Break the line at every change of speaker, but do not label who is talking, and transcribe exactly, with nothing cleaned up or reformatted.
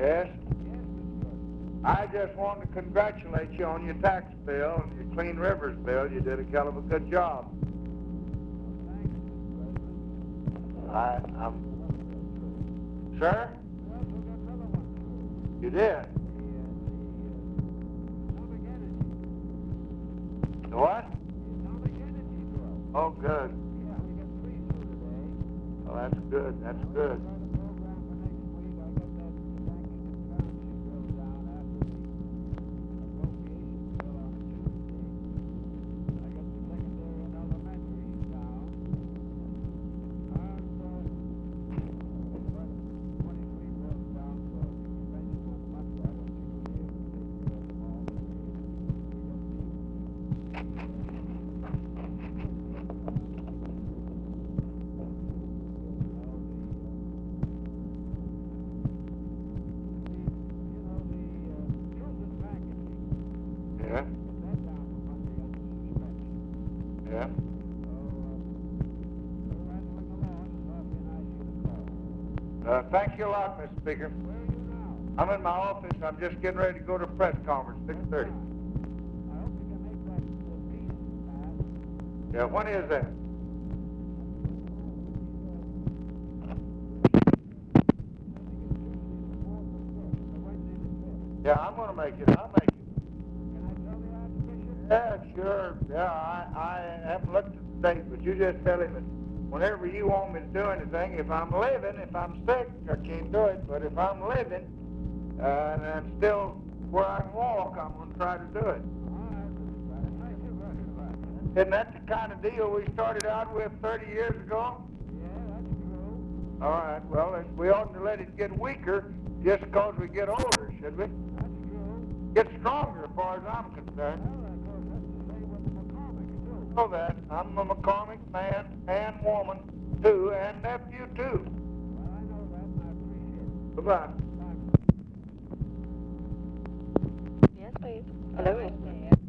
Yes? I just wanted to congratulate you on your tax bill and your Clean Rivers bill. You did a hell of a good job. I, I'm... Sir? You did? The what? Oh, good. Well, that's good. That's good. Yeah? Yeah? Uh, thank you a lot, Mister Speaker. I'm in my office. I'm just getting ready to go to a press conference, six thirty. Yeah, when is that? Yeah, I'm going to make it. I'll make it. Yeah, sure. Yeah, I, I haven't looked at the date, but you just tell him that whenever you want me to do anything, if I'm living, if I'm sick, I can't do it. But if I'm living uh, and I'm still where I can walk, I'm going to try to do it. Isn't that the kind of deal we started out with thirty years ago?
Yeah, that's true.
All right. Well, we oughtn't to let it get weaker just because we get older, should we?
That's true.
Get stronger as far as I'm concerned.
Well, that goes that's the same with the McCormick, too.
Know that. I'm a McCormick man and woman, too, and nephew, too.
Well, I know that, and I appreciate it.
Goodbye.
Bye.
Yes, please. Hello.